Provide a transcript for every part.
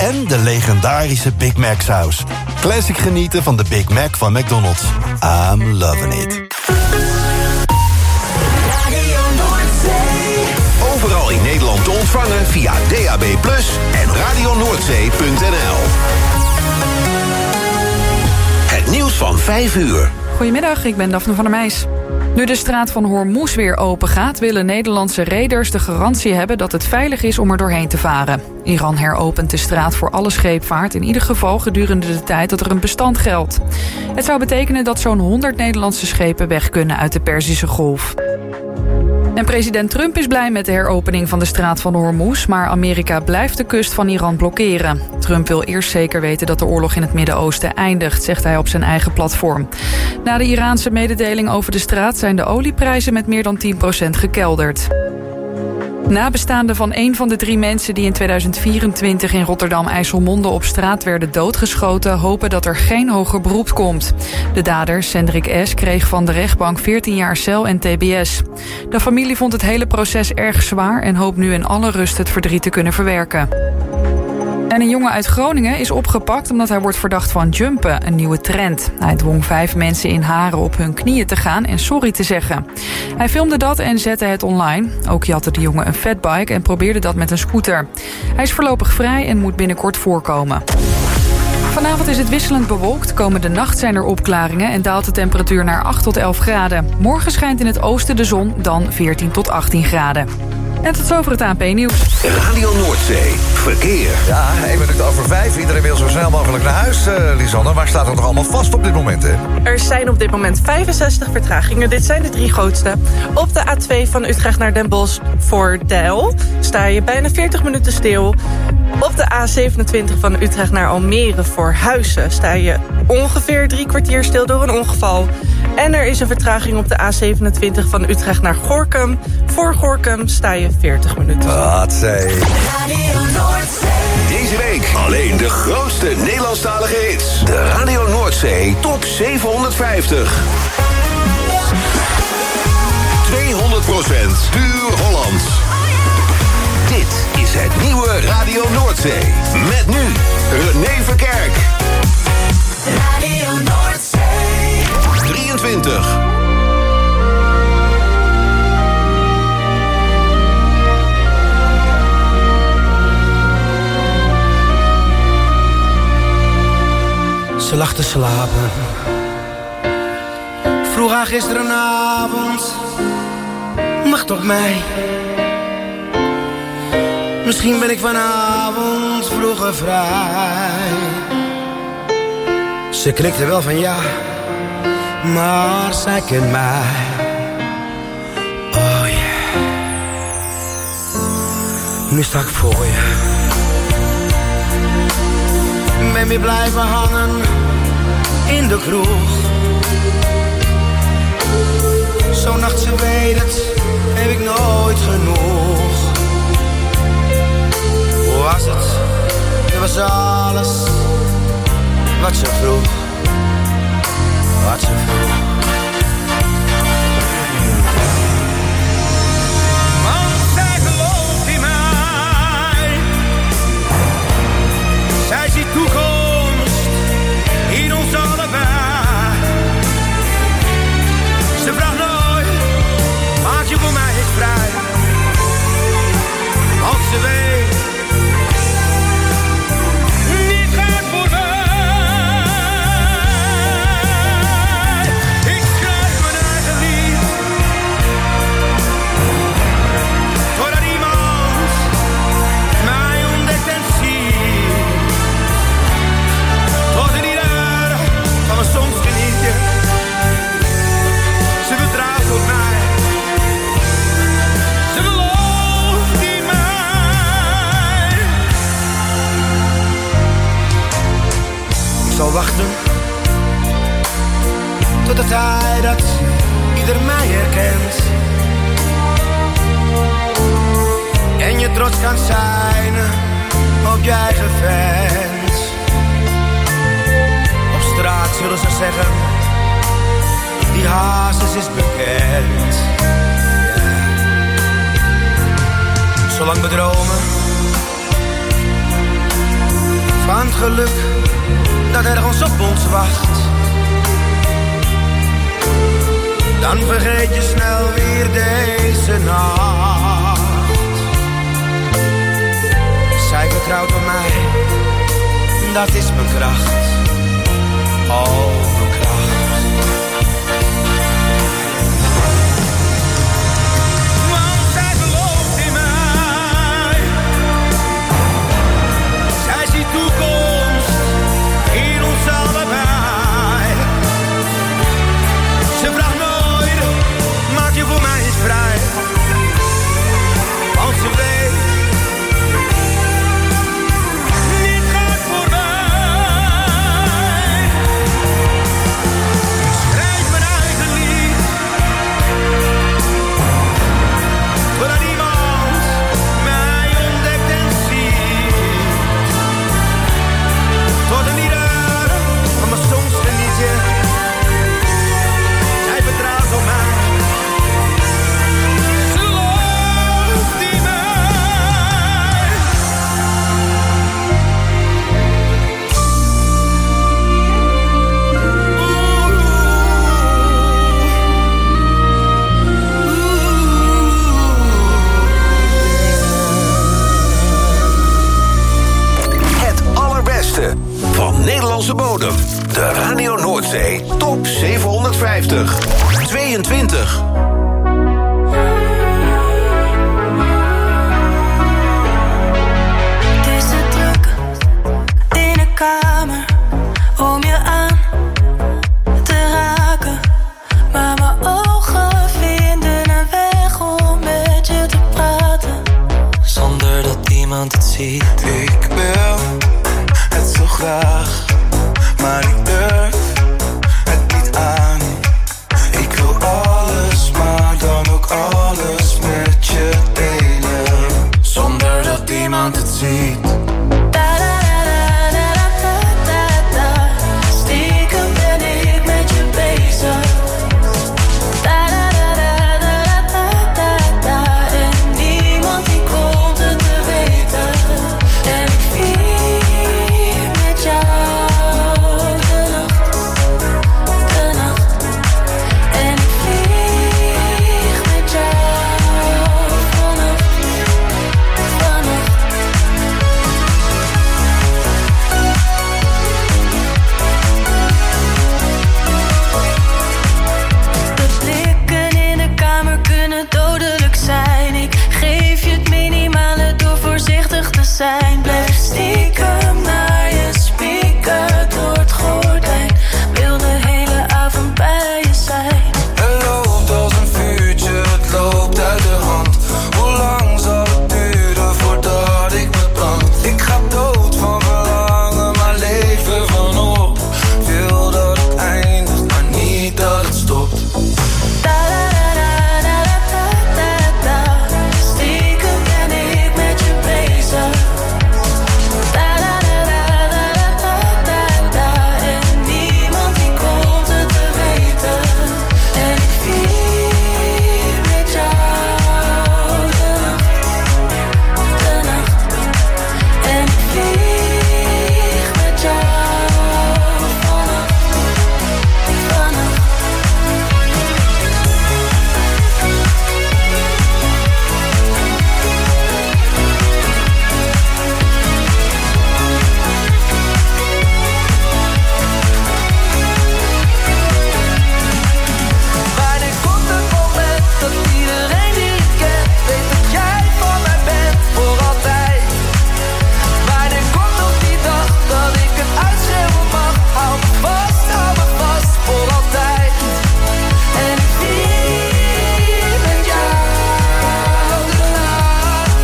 En de legendarische Big Mac saus. Classic genieten van de Big Mac van McDonald's. I'm loving it. Overal in Nederland te ontvangen via DAB+ en radionoordzee.nl. Het nieuws van 5 uur. Goedemiddag, ik ben Daphne van der Meijs. Nu de straat van Hormuz weer open gaat, willen Nederlandse reders de garantie hebben dat het veilig is om er doorheen te varen. Iran heropent de straat voor alle scheepvaart, in ieder geval gedurende de tijd dat er een bestand geldt. Het zou betekenen dat zo'n 100 Nederlandse schepen weg kunnen uit de Perzische Golf. En president Trump is blij met de heropening van de straat van Hormuz, maar Amerika blijft de kust van Iran blokkeren. Trump wil eerst zeker weten dat de oorlog in het Midden-Oosten eindigt, zegt hij op zijn eigen platform. Na de Iraanse mededeling over de straat zijn de olieprijzen met meer dan 10% gekelderd. Nabestaanden van een van de 3 mensen die in 2024 in Rotterdam-IJsselmonde op straat werden doodgeschoten, hopen dat er geen hoger beroep komt. De dader, Cendrik S., kreeg van de rechtbank 14 jaar cel en tbs. De familie vond het hele proces erg zwaar en hoopt nu in alle rust het verdriet te kunnen verwerken. En een jongen uit Groningen is opgepakt omdat hij wordt verdacht van jumpen, een nieuwe trend. Hij dwong 5 mensen in Haren op hun knieën te gaan en sorry te zeggen. Hij filmde dat en zette het online. Ook jatte de jongen een fatbike en probeerde dat met een scooter. Hij is voorlopig vrij en moet binnenkort voorkomen. Vanavond is het wisselend bewolkt. Komende nacht zijn er opklaringen en daalt de temperatuur naar 8 tot 11 graden. Morgen schijnt in het oosten de zon, dan 14 tot 18 graden. En tot zover het ANP-nieuws. Radio Noordzee, verkeer. Ja, 1 minuut over 5. Iedereen wil zo snel mogelijk naar huis, Lisanne. Waar staat het nog allemaal vast op dit moment, hè? Er zijn op dit moment 65 vertragingen. Dit zijn de 3 grootste. Op de A2 van Utrecht naar Den Bosch voor Deil sta je bijna 40 minuten stil. Op de A27 van Utrecht naar Almere voor Huizen sta je ongeveer 3 kwartier stil door een ongeval. En er is een vertraging op de A27 van Utrecht naar Gorinchem. Voor Gorinchem sta je 40 minuten. Wat zei. Deze week alleen de grootste Nederlandstalige hits. De Radio Noordzee Top 750. 200% puur Hollands. Dit is het nieuwe Radio Noordzee. Met nu René Verkerk. Radio Noordzee. 23. Ze lag te slapen. Vroeg haar gisterenavond. Wacht op mij. Misschien ben ik vanavond vroeger vrij. Ze knikte wel van ja, maar zij kent mij. Oh yeah. Nu sta ik voor je. Ben weer blijven hangen in de kroeg. Zo'n nacht, ze weet het, heb ik nooit genoeg. Hoe was het? Het was alles wat ze vroeg. Wat ze vroeg. Want zij gelooft in mij. Zij ziet toekomst in ons allebei. Ze vraagt nooit, maak je voor mij eens vrij. Want ze weet, niet gaat voorbij. Ik schrijf mijn eigen lied, totdat iemand mij ontdekt en ziet. Tot in ieder van mijn soms genietje. Ze vertrouwt op mij. Ze gelooft in mij. Ik zal wachten tot de tijd dat ieder mij herkent. En je trots kan zijn op je eigen fans. Op straat zullen ze zeggen, die Hazes is bekend. Zolang we dromen, het geluk dat ergens op ons wacht. Dan vergeet je snel weer deze nacht. Zij vertrouwt op mij, dat is mijn kracht. Oh, mijn kracht. Want zij gelooft in mij. Zij ziet toekomst in ons allebei. Ze vraagt nooit, maak je voor mij eens vrij. Want ze weet, dit gaat voorbij. Schrijf mijn eigen lied, voordat iemand mij ontdekt en ziet. Tot een ieder van mijn soms geniet je. Zij vertrouwt op mij. Ze gelooft in mij. Het allerbeste van Nederlandse bodem. De Radio Noordzee Top 750. 22. Het is te druk in de kamer om je aan te raken. Maar mijn ogen vinden een weg om met je te praten. Zonder dat iemand het ziet. Ik wil het zo graag, maar ik durf het niet aan. Ik wil alles, maar dan ook alles met je delen. Zonder dat iemand het ziet. Stiekem ben ik met je bezig. En niemand die komt het te weten. En ik vier met jou de nacht. En ik vlieg met jou vannacht. De blikken in de kamer kunnen dodelijk zijn. Ik geef je het minimale door voorzichtig te zijn. Blijf stiekem naar je spieken door het gordijn. Wil de hele avond bij je zijn. Het loopt als een vuurtje, het loopt uit de hand. Hoe lang zal het duren voordat ik me brand? Ik ga dood van verlangen, maar leven van op. Wil dat het eindigt, maar niet dat het stopt. Stiekem ben ik met je bezig. En niemand die komt het te weten. En ik vier met jou de nacht. En ik vlieg met jou vannacht. Wanneer komt het moment dat iedereen die je kent weet dat jij van mij bent voor altijd? Wanneer komt nog die dag dat ik het uitschreeuwen mag? Hou me vast voor altijd. En ik vier met jou de nacht.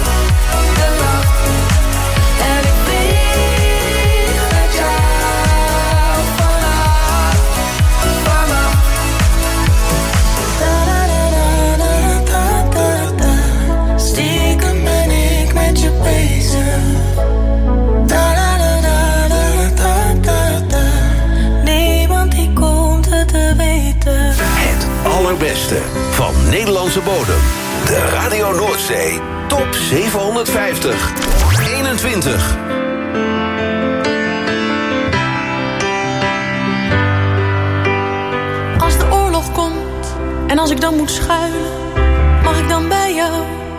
En ik vlieg met jou vannacht. Stiekem ben ik met je bezig. Niemand die komt het te weten. Het allerbeste van Nederlandse bodem. De Radio Noordzee Top 750. 21. als ik dan moet schuilen, mag ik dan bij jou?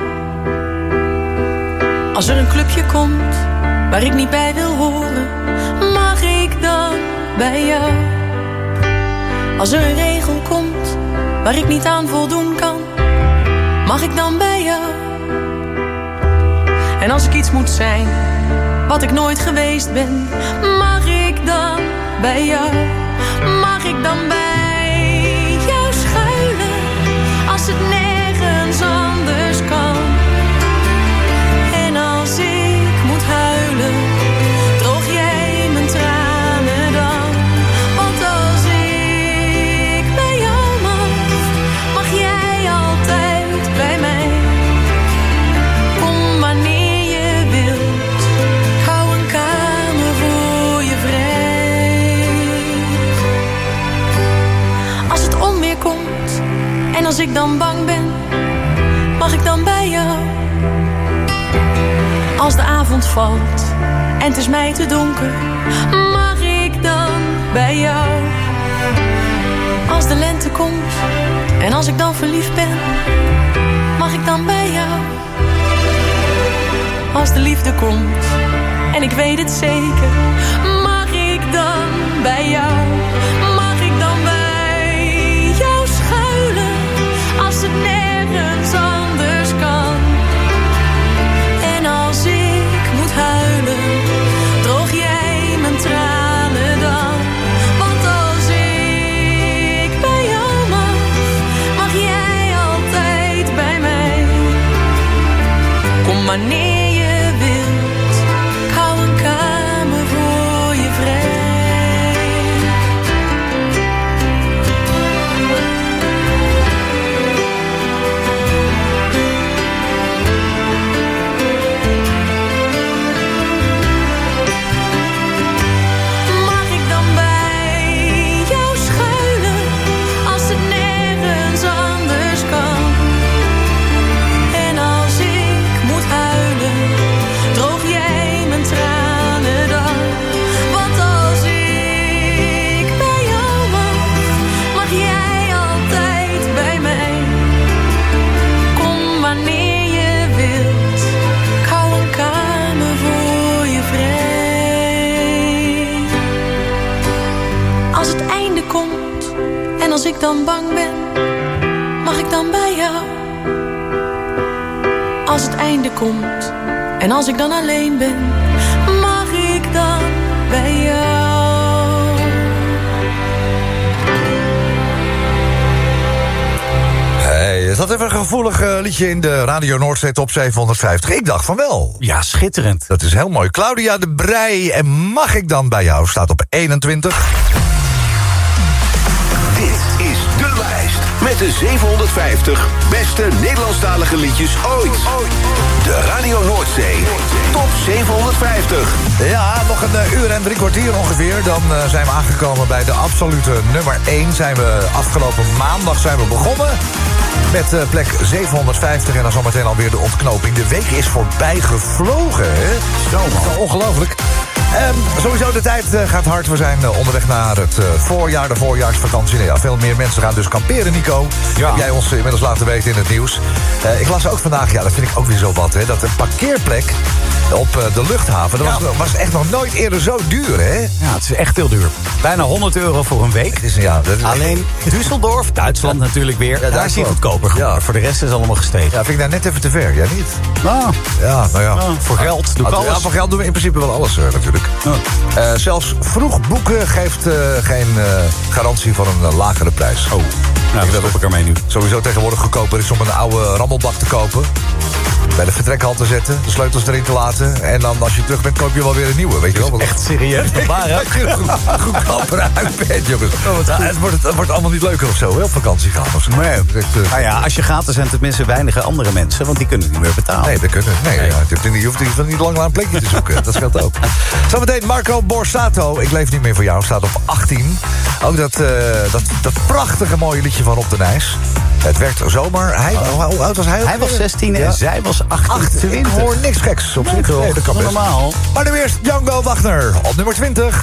Als er een clubje komt waar ik niet bij wil horen, mag ik dan bij jou? Als er een regel komt waar ik niet aan voldoen kan, mag ik dan bij jou? En als ik iets moet zijn wat ik nooit geweest ben, mag ik dan bij jou? Mag ik dan bij jou schuilen als het nergens anders kan? En als ik moet huilen, droog jij mijn tranen dan? Want als ik bij jou mag jij altijd bij mij. Kom wanneer je wilt, ik hou een kamer voor je vrij. Als het onweer komt en als ik dan bang ben, mag ik dan bij jou? Als de avond valt en het is mij te donker, mag ik dan bij jou? Als de lente komt en als ik dan verliefd ben, mag ik dan bij jou? Als de liefde komt en ik weet het zeker, mag ik dan bij jou? Mag ik dan bij jou schuilen als het nergens anders kan? En als ik moet huilen, droog jij mijn tranen dan? Want als ik bij jou mag jij altijd bij mij. Kom wanneer je wilt, ik hou een kamer voor je vrij. Mag ik dan bij jou schuilen als het nergens anders kan? En als ik moet huilen, droog jij mijn tranen dan? Want als ik bij jou mag jij altijd bij mij. Kom wanneer je wilt, ik hou een kamer voor je vrij. Als het einde komt en als ik dan bang ben, mag ik dan bij jou? Als het einde komt en als ik dan alleen ben, mag ik dan bij jou? Hey, is dat even een gevoelig liedje in de Radio Noordzee Top 750? Ik dacht van wel. Ja, schitterend. Dat is heel mooi. Claudia de Breij en Mag ik dan bij jou staat op 21. Dit is de lijst met de 750 beste Nederlandstalige liedjes ooit. De Radio Noordzee Top 750. Ja, nog een uur en 3 kwartier ongeveer. Dan zijn we aangekomen bij de absolute nummer 1. Zijn we afgelopen maandag begonnen met plek 750. En dan zometeen alweer de ontknoping. De week is voorbij gevlogen, hè? Zo, man. Ongelooflijk. Sowieso, de tijd gaat hard. We zijn onderweg naar het voorjaar, de voorjaarsvakantie. Ja, veel meer mensen gaan dus kamperen, Nico. Ja. Heb jij ons inmiddels laten weten in het nieuws. Ik las ook vandaag, ja, dat vind ik ook weer zo wat, hè, dat een parkeerplek op de luchthaven, dat was echt nog nooit eerder zo duur, hè? Ja, het is echt heel duur. Bijna €100 voor een week. Alleen Düsseldorf, Duitsland natuurlijk weer. Ja, daar is hij goedkoper geworden. Ja. Voor de rest is het allemaal gestegen. Ja, vind ik daar net even te ver. Jij niet? Nou ja. Voor geld doe ik alles. Ja, voor geld doen we in principe wel alles natuurlijk. Ja. Zelfs vroeg boeken geeft geen garantie van een lagere prijs. Oh, nou, dat stop ik ermee nu. Sowieso tegenwoordig goedkoper is om een oude rammelbak te kopen. Bij de vertrekhal te zetten, de sleutels erin te laten. En dan als je terug bent, koop je wel weer een nieuwe. Weet je wel? Echt serieus? Waar, hè? Goedkoper uit bent, jongens. Het wordt allemaal niet leuker of zo, hè, op vakantie gaan. Of zo. Nee. Nou ja, als je gaat, er zijn tenminste weinige andere mensen, want die kunnen niet meer betalen. Nee, dat kunnen. Nee. Ja, je hoeft niet lang naar een plekje te zoeken. Dat scheelt ook. Zometeen Marco Borsato. Ik leef niet meer voor jou. Staat op 18. Ook dat prachtige mooie liedje van Rob de Nijs. Het werd zomer. Hoe oud was hij? Hij was 16 en zij was 28. Ik hoor niks geks op zich. Nee, dat kan normaal. Maar nu eerst Django Wagner op nummer 20.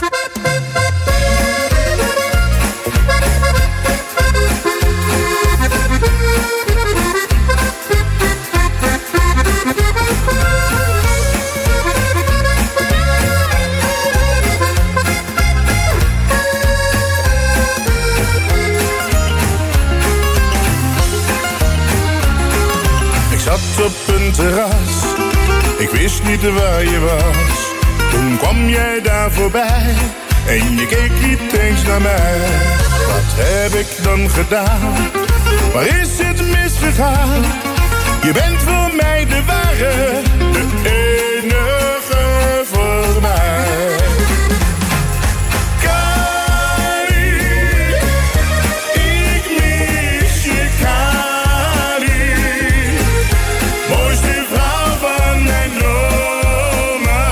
wist niet waar je was. Toen kwam jij daar voorbij en je keek niet eens naar mij. Wat heb ik dan gedaan? Waar is het misgegaan? Je bent voor mij de ware, de enige voor mij. Kali, ik mis je Kali. Mooiste vrouw van mijn dromen.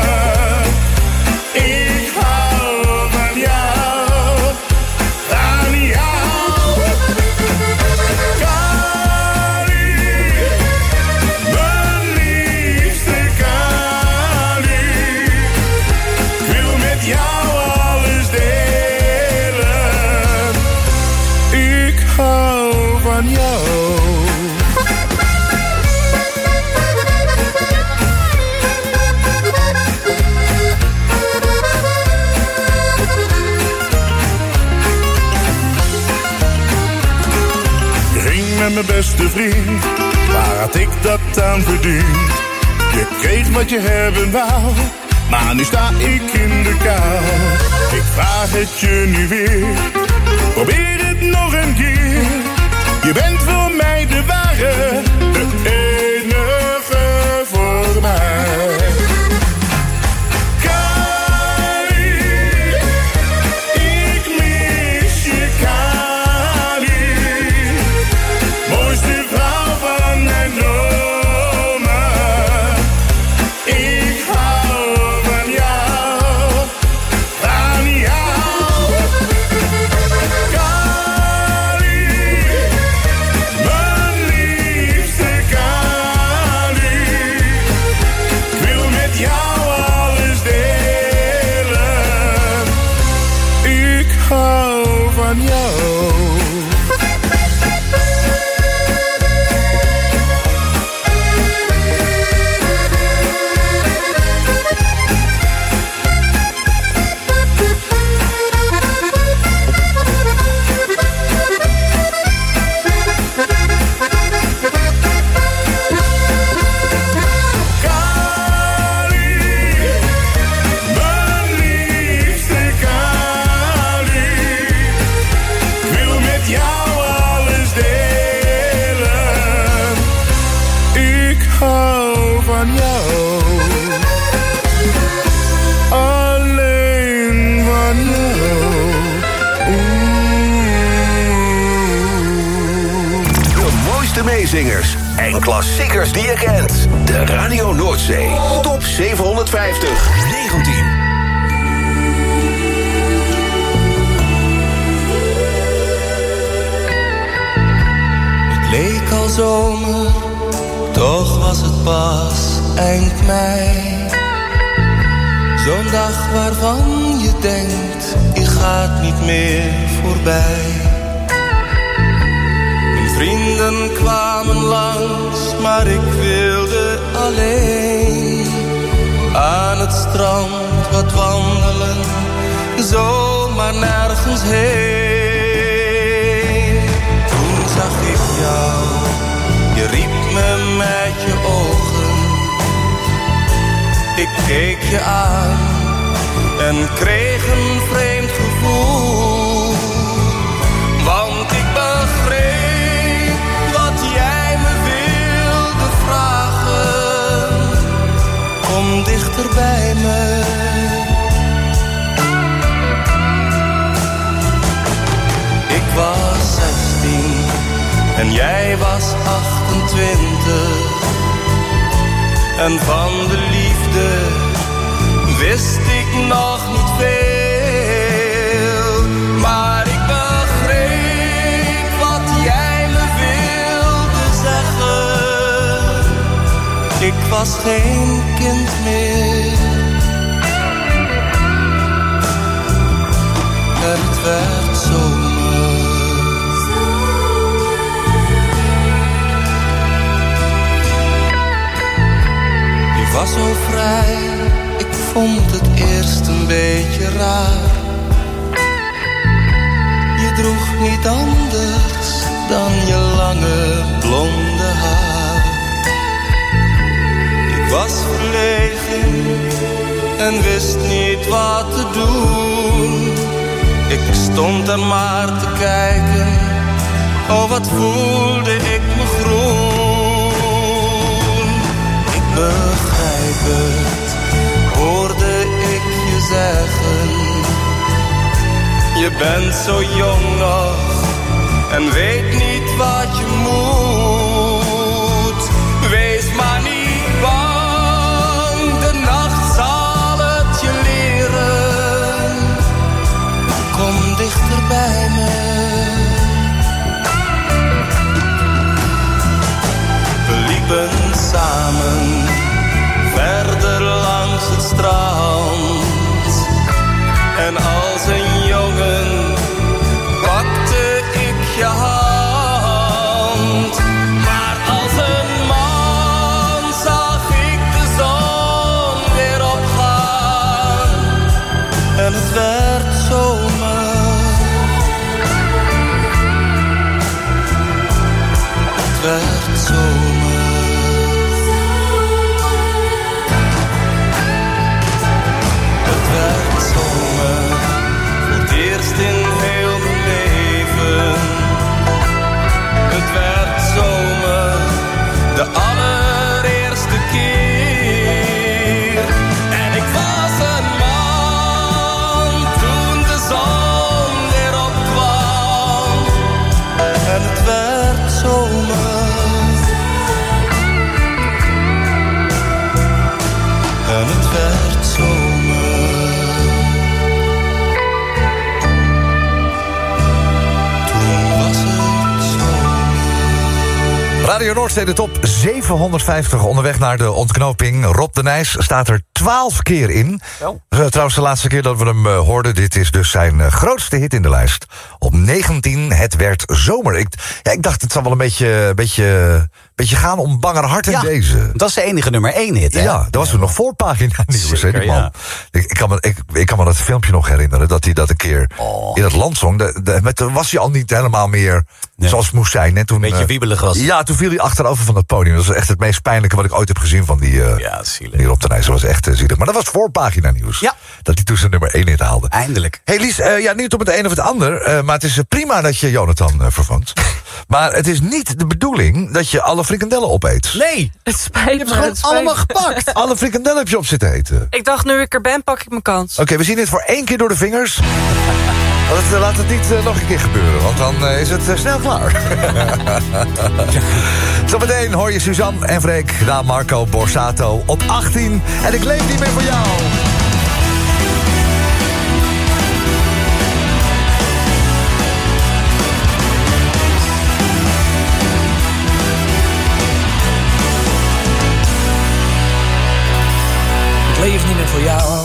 Ik hou van jou, van jou. Kali, mijn liefste Kali. Ik wil met jou alles delen. Ik hou van jou. Je ging met mijn beste vriend, waar had ik dat aan verdiend? Je kreeg wat je hebben wou, maar nu sta ik in de kou. Ik vraag het je nu weer, probeer het nog een keer. Je bent voor mij de ware, de enige voor mij. Kali, ik mis je Kali. Mooiste vrouw van mijn dromen. Ik hou van jou, van jou. Kali, mijn liefste Kali. Ik wil met jou alles delen. Ik hou van jou. Kali, mijn liefste Kali. Ik wil met jou alles delen. Ik hou van jou. Alleen van jou. De mooiste meezingers en klassiekers die je kent. De Radio Noordzee Top 750 19. Het leek al zomer, toch was het pas eind mei. Zo'n dag waarvan je denkt, die gaat niet meer voorbij. Mijn vrienden kwamen langs, maar ik wilde alleen aan het strand wat wandelen, zomaar nergens heen. Toen zag ik jou, je riep me met je ogen. Ik keek je aan en kreeg een vreemd gevoel. Want ik begreep wat jij me wilde vragen. Kom dichter bij me. Ik was 16 en jij was 28. En van de liefde wist ik nog niet veel. Maar ik begreep wat jij me wilde zeggen. Ik was geen kind meer. En het werd zomer. Je was zo vrij, ik vond het eerst een beetje raar. Je droeg niet anders dan je lange blonde haar. Ik was verlegen en wist niet wat te doen. Ik stond er maar te kijken, oh wat voelde ik me groen. Ik begrijp het, hoorde ik je zeggen. Je bent zo jong nog en weet niet wat je moet. Wees maar niet bang, de nacht zal het je leren. Kom dichter bij me. We liepen samen verder langs het strand. En als een jongen pakte ik je hand. Maar als een man zag ik de zon weer opgaan. En het werd zomer. Het werd zomer. Het werd zomer. Voor het eerst in heel mijn leven. Het werd zomer, de allereerste keer. En ik was een man toen de zon weer opkwam. En het werd zomer. En het werd zomer. Radio Noordzee, de top 750 onderweg naar de ontknoping. Rob de Nijs staat er 12 keer in. Trouwens, de laatste keer dat we hem hoorden. Dit is dus zijn grootste hit in de lijst. Op 19, het werd zomer. Ik dacht, het zal wel een beetje gaan om banger hart in deze. Dat is de enige nummer 1 hit, hè? Ja, dat was nog voorpagina nieuws, hè, die man. Ja. Ik kan me dat filmpje nog herinneren, dat hij dat een keer in het land zong. Toen was hij al niet helemaal meer zoals het moest zijn. Hè? Toen, beetje wiebelig was. Ja, toen viel hij achterover van het podium. Dat was echt het meest pijnlijke wat ik ooit heb gezien van die Rob de Nijs. Dat was echt zielig. Maar dat was voorpagina nieuws. Ja. Dat hij toen zijn nummer 1 hit haalde. Eindelijk. Hey Lies, niet op het een of het ander. Maar het is prima dat je Jonathan vervangt. Maar het is niet de bedoeling dat je alle frikandellen opeet. Nee. Het spijt me. Je hebt gewoon allemaal gepakt. Alle frikandellen heb je op zitten eten. Ik dacht, nu ik er ben, pak ik mijn kans. Oké, we zien dit voor 1 keer door de vingers. Laat het niet nog een keer gebeuren, want dan is het snel klaar. Zometeen hoor je Suzanne en Freek, na Marco Borsato op 18. En ik leef niet meer voor jou. Ik leef niet meer voor jou.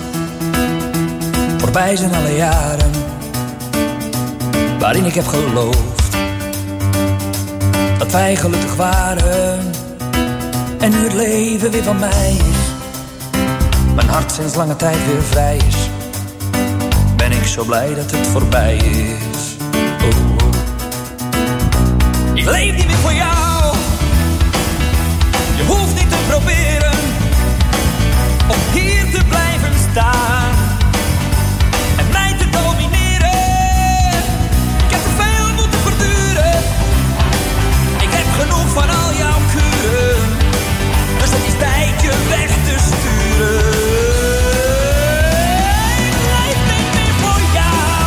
Voorbij zijn alle jaren waarin ik heb geloofd dat wij gelukkig waren. En nu het leven weer van mij is, mijn hart sinds lange tijd weer vrij is, ben ik zo blij dat het voorbij is. Oh, oh. Ik leef niet meer voor jou. Je hoeft niet te proberen om hier te blijven staan en mij te domineren. Ik heb te veel moeten verduren. Ik heb genoeg van al jouw kuren, dus het is tijd je weg te sturen. Ik leef niet meer voor jou.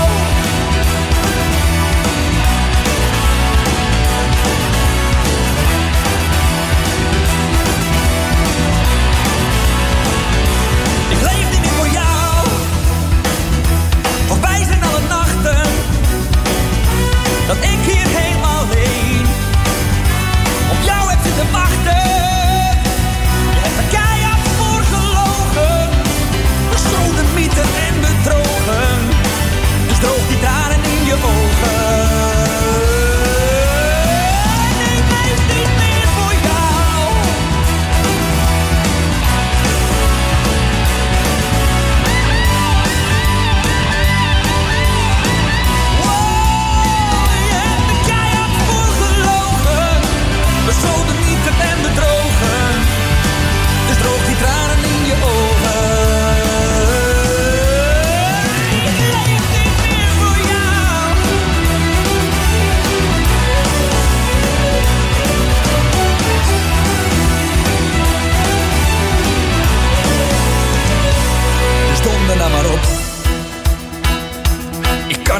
Ik leef niet meer voor jou.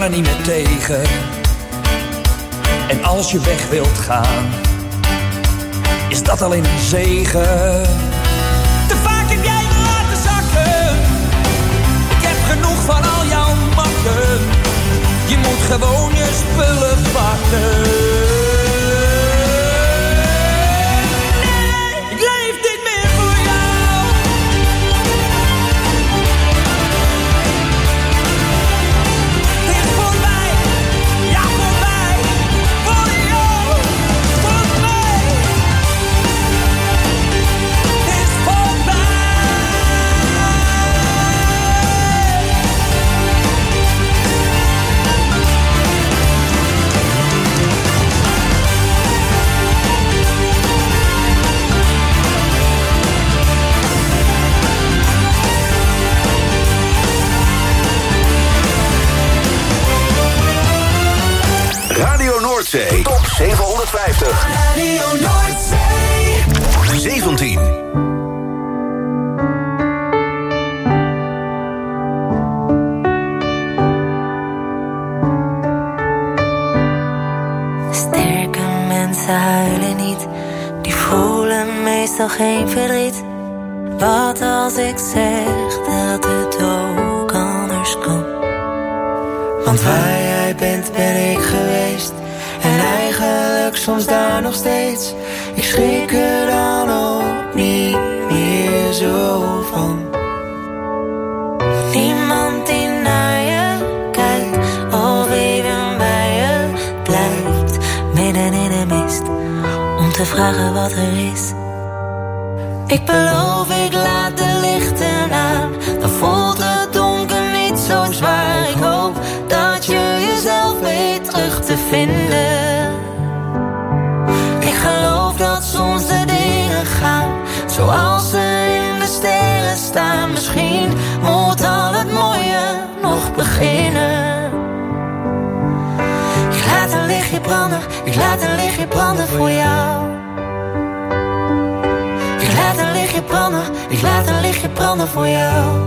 er niet meer tegen. En als je weg wilt gaan, is dat alleen een zegen. Te vaak heb jij me laten zakken. Ik heb genoeg van al jouw makken. Je moet gewoon je spullen pakken. Nee, ik leef niet meer voor jou. Het is voorbij, ja voorbij. Voor jou, voor mij. Het is voorbij. Radio Noordzee, top 750. Radio Noordzee. 17. Sterke mensen huilen niet, die voelen meestal geen verdriet. Wat als ik zeg dat het ook anders kan? Want waar jij bent ben ik geweest. En eigenlijk soms daar nog steeds. Ik schrik er dan ook niet meer zo van. Niemand die naar je kijkt of even bij je blijft. Midden in de mist, om te vragen wat er is. Ik beloof, ik laat de lichten aan. Dan voelt het donker niet zo zwaar. Ik hoop dat je jezelf weet terug te vinden. Ik geloof dat soms de dingen gaan zoals ze in de sterren staan. Misschien moet al het mooie nog beginnen. Ik laat een lichtje branden, ik laat een lichtje branden voor jou. Ik laat een lichtje branden, ik laat een lichtje branden voor jou.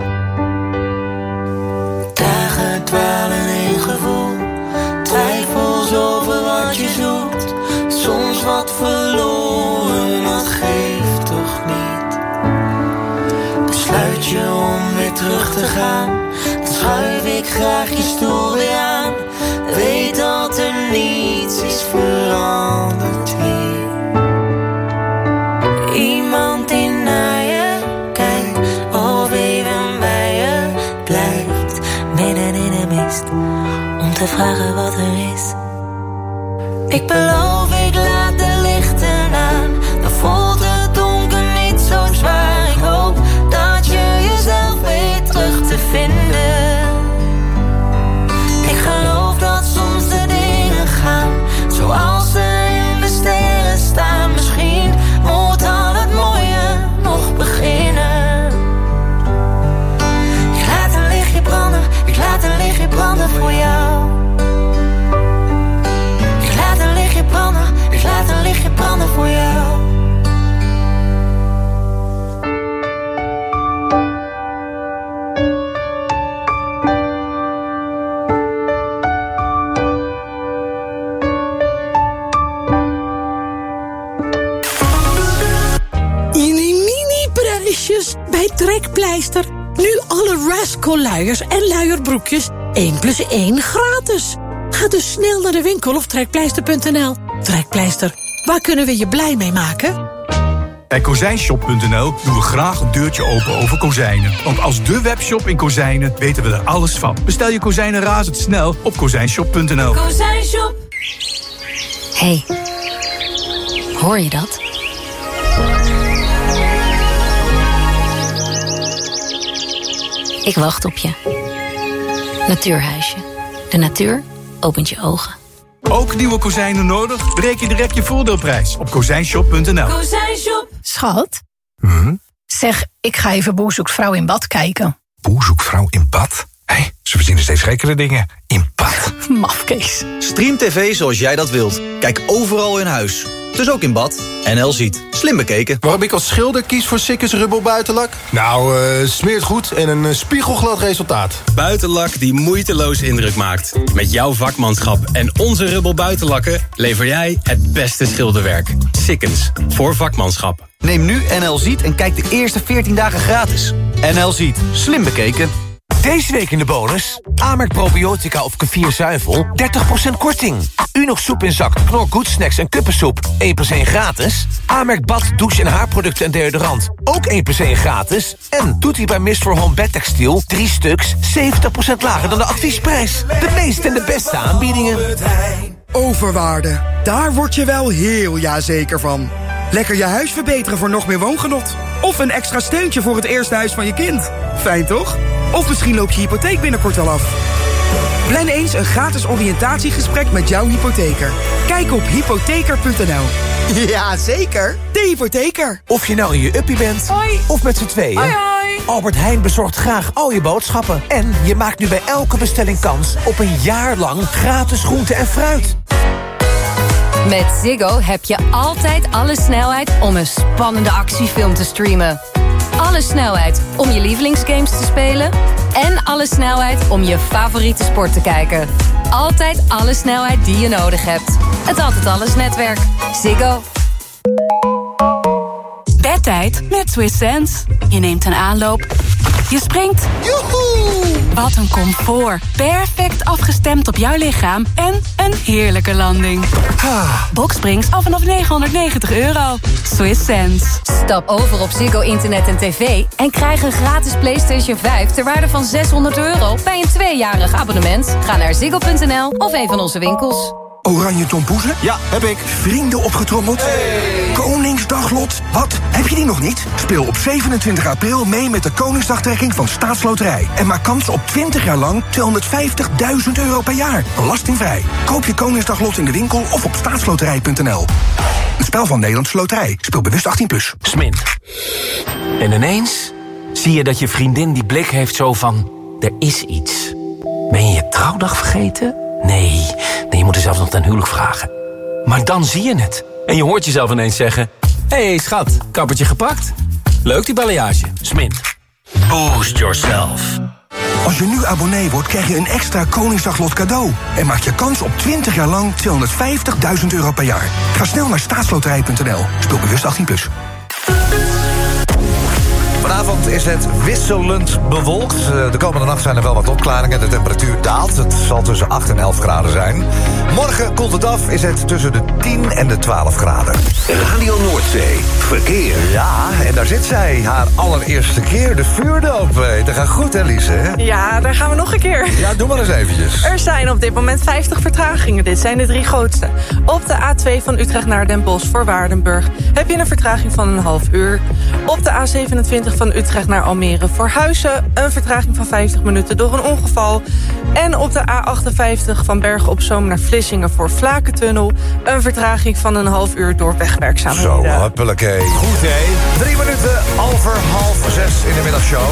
Dagen dwalen in gevoel, twijfels over wat je zoekt. Soms wat verloren, dat geeft toch niet. Besluit je om weer terug te gaan, dan schuif ik graag je stoel weer aan. Weet dat er niets is veranderd hier. Iemand die naar je kijkt of even bij je blijft. Midden in de mist, om te vragen wat er is. Ik beloof, ik laat de lichten aan. Dan voelt het donker niet zo zwaar. Ik hoop dat je jezelf weet terug te vinden. Ik geloof dat soms de dingen gaan zoals ze in de sterren staan. Misschien moet al het mooie nog beginnen. Ik laat een lichtje branden, ik laat een lichtje branden voor jou. Ik laat een lichtje branden, ik laat een lichtje branden voor jou. Bij Trekpleister. Nu alle Rascal luiers en luierbroekjes 1+1 gratis. Ga dus snel naar de winkel of trekpleister.nl. Trekpleister, waar kunnen we je blij mee maken? Bij kozijnshop.nl doen we graag een deurtje open over kozijnen. Want als de webshop in kozijnen weten we er alles van. Bestel je kozijnen razendsnel op kozijnshop.nl. Kozijnshop. Hey, hoor je dat? Ik wacht op je. Natuurhuisje. De natuur opent je ogen. Ook nieuwe kozijnen nodig? Breek je direct je voordeelprijs op kozijnshop.nl. Kozijnshop. Schat? Zeg, ik ga even Boer zoekt vrouw in bad kijken. Boer zoekt vrouw in bad? Hé, ze verzinnen steeds gekkere dingen. In bad. Mafkees. Stream TV zoals jij dat wilt. Kijk overal in huis. Dus ook in bad. NL Ziet. Slim bekeken. Waarom ik als schilder kies voor Sikkers Rubber buitenlak? Nou, smeert goed en een spiegelglad resultaat. Buitenlak die moeiteloos indruk maakt. Met jouw vakmanschap en onze Rubber buitenlakken lever jij het beste schilderwerk. Sikkens. Voor vakmanschap. Neem nu NL Ziet en kijk de eerste 14 dagen gratis. NL Ziet. Slim bekeken. Deze week in de bonus. Amerk Probiotica of Kefir Zuivel. 30% korting. Unox soep in zak, Knor Good Snacks en kuppensoep. 1 plus 1 gratis. Amerk bad, douche en haarproducten en deodorant. Ook 1 plus 1 gratis. En Toetie bij Mist for Home bedtextiel. 3 stuks. 70% lager dan de adviesprijs. De meeste en de beste aanbiedingen. Overwaarde. Daar word je wel heel jazeker van. Lekker je huis verbeteren voor nog meer woongenot. Of een extra steuntje voor het eerste huis van je kind. Fijn toch? Of misschien loopt je hypotheek binnenkort al af. Plan eens een gratis oriëntatiegesprek met jouw hypotheker. Kijk op hypotheker.nl. Ja, zeker. De hypotheker. Of je nou in je uppie bent, hoi, of met z'n tweeën. Hoi, hoi. Albert Heijn bezorgt graag al je boodschappen. En je maakt nu bij elke bestelling kans op een jaar lang gratis groente en fruit. Met Ziggo heb je altijd alle snelheid om een spannende actiefilm te streamen. Alle snelheid om je lievelingsgames te spelen. En alle snelheid om je favoriete sport te kijken. Altijd alle snelheid die je nodig hebt. Het Altijd Alles netwerk. Ziggo. Bedtijd met Swiss Sense. Je neemt een aanloop. Je springt. Joehoe! Wat een comfort. Perfect afgestemd op jouw lichaam. En een heerlijke landing. Boxsprings al vanaf €990. Swiss Sense. Stap over op Ziggo Internet en TV en krijg een gratis PlayStation 5 ter waarde van €600 bij een 2-jarig abonnement. Ga naar ziggo.nl of een van onze winkels. Oranje tompoezen? Ja, heb ik. Vrienden opgetrommeld? Hey. Koningsdaglot? Wat? Heb je die nog niet? Speel op 27 april mee met de Koningsdagtrekking van Staatsloterij. En maak kans op 20 jaar lang €250.000 per jaar. Belastingvrij. Koop je Koningsdaglot in de winkel of op staatsloterij.nl. Een spel van Nederlandse Loterij. Speel bewust 18+. Smint. En ineens zie je dat je vriendin die blik heeft zo van... er is iets. Ben je je trouwdag vergeten? Nee, je moet er zelfs nog ten huwelijk vragen. Maar dan zie je het. En je hoort jezelf ineens zeggen... Hé, schat, kappertje gepakt? Leuk die balayage. Smint. Boost yourself. Als je nu abonnee wordt, krijg je een extra Koningsdaglot cadeau. En maak je kans op 20 jaar lang €250.000 per jaar. Ga snel naar staatsloterij.nl. Speel bewust 18+. Vanavond is het wisselend bewolkt. De komende nacht zijn er wel wat opklaringen. De temperatuur daalt. Het zal tussen 8 en 11 graden zijn. Morgen koelt het af. Is het tussen de 10 en de 12 graden. Radio Noordzee. Verkeer. Ja, en daar zit zij. Haar allereerste keer. De vuurdoop. Dat gaat goed, hè, Lies? Hè? Ja, daar gaan we nog een keer. Ja, doe maar eens eventjes. Er zijn op dit moment 50 vertragingen. Dit zijn de 3 grootste. Op de A2 van Utrecht naar Den Bosch voor Waardenburg heb je een vertraging van een half uur. Op de A27 van Utrecht naar Almere voor Huizen een vertraging van 50 minuten door een ongeval. En op de A58 van Bergen op Zoom naar Vlissingen voor Vlakentunnel een vertraging van een half uur door wegwerkzaamheden. Zo, huppelakee. Goed, hè? 3 minuten over 5:30 in de middagshow.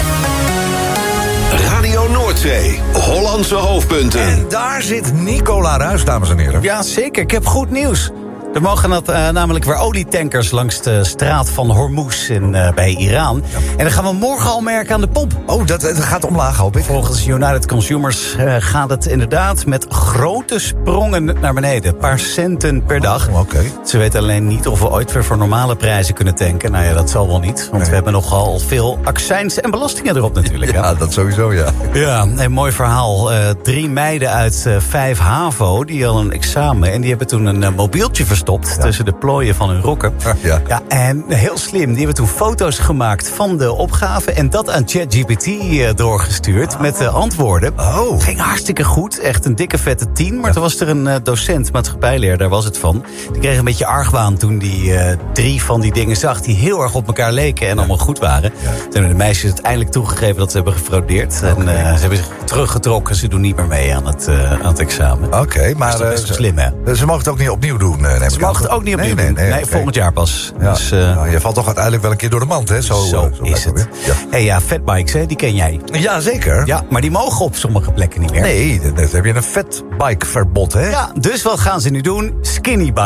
Radio Noordzee, Hollandse hoofdpunten. En daar zit Nicola Ruijs, dames en heren. Ja, zeker. Ik heb goed nieuws. Er mogen namelijk weer olietankers langs de straat van Hormuz bij Iran. Ja. En dat gaan we morgen al merken aan de pomp. Oh, dat gaat omlaag, hoop ik. Volgens United Consumers gaat het inderdaad met grote sprongen naar beneden. Een paar centen per dag. Okay. Ze weten alleen niet of we ooit weer voor normale prijzen kunnen tanken. Nou ja, dat zal wel niet. Want we hebben nogal veel accijns en belastingen erop natuurlijk. Ja, dat sowieso, ja. Ja, een mooi verhaal. 3 meiden uit 5 HAVO, die hadden een examen. En die hebben toen een mobieltje verstopt tussen de plooien van hun rokken. Ja, en heel slim, die hebben toen foto's gemaakt van de opgave en dat aan ChatGPT doorgestuurd met de antwoorden. Het ging hartstikke goed, echt een dikke vette 10. Maar toen was er een docent, maatschappijleer, daar was het van. Die kreeg een beetje argwaan toen die 3 van die dingen zag die heel erg op elkaar leken en allemaal goed waren. Toen hebben de meisjes uiteindelijk toegegeven dat ze hebben gefraudeerd. En ze hebben zich teruggetrokken, ze doen niet meer mee aan het examen. Oké, maar dat is best slim, hè? Ze mogen het ook niet opnieuw doen, neem ik. Ze mogen het ook niet opnieuw doen. Nee, volgend jaar pas. Ja. Dus, je valt toch uiteindelijk wel een keer door de mand, hè? Zo is het. Ja, fatbikes, hè, die ken jij. Ja, zeker. Ja, maar die mogen op sommige plekken niet meer. Nee, dan heb je een fatbike verbod, hè? Ja, dus wat gaan ze nu doen? Skinny bikes.